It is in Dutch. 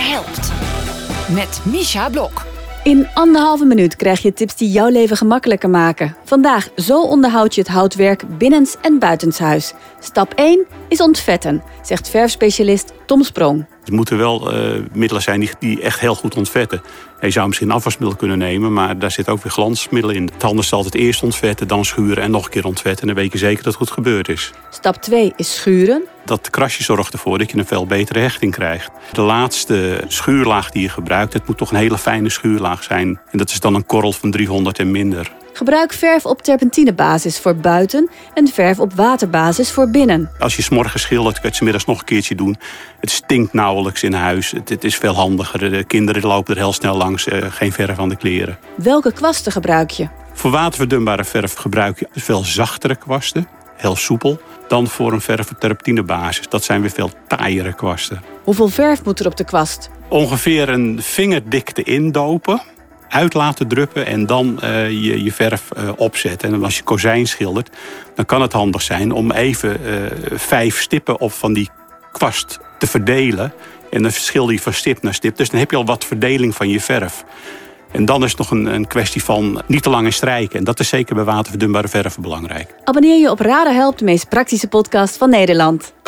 helpt. Met Misha Blok. In 1,5 minuut krijg je tips die jouw leven gemakkelijker maken. Vandaag, zo onderhoud je het houtwerk binnens en buitenshuis. Stap 1 is ontvetten, zegt verfspecialist Tom Sprong. Er moeten wel middelen zijn die echt heel goed ontvetten. Je zou misschien een afwasmiddel kunnen nemen, maar daar zit ook weer glansmiddelen in. Het handigste is altijd eerst ontvetten, dan schuren en nog een keer ontvetten. En dan weet je zeker dat het goed gebeurd is. Stap 2 is schuren. Dat krasje zorgt ervoor dat je een veel betere hechting krijgt. De laatste schuurlaag die je gebruikt, het moet toch een hele fijne schuurlaag zijn. En dat is dan een korrel van 300 en minder. Gebruik verf op terpentinebasis voor buiten en verf op waterbasis voor binnen. Als je 's morgens schildert, kun je het 's middags nog een keertje doen. Het stinkt nauwelijks in huis. Het is veel handiger. De kinderen lopen er heel snel langs. Geen verf aan de kleren. Welke kwasten gebruik je? Voor waterverdunbare verf gebruik je veel zachtere kwasten. Heel soepel. Dan voor een verf op terpentinebasis. Dat zijn weer veel taaiere kwasten. Hoeveel verf moet er op de kwast? Ongeveer een vingerdikte indopen. Uit laten druppen en dan je verf opzetten. En als je kozijn schildert, dan kan het handig zijn om even 5 stippen op van die kwast te verdelen. En dan schilder je van stip naar stip. Dus dan heb je al wat verdeling van je verf. En dan is het nog een kwestie van niet te lang in strijken. En dat is zeker bij waterverdunbare verven belangrijk. Abonneer je op Radar Helpt, de meest praktische podcast van Nederland.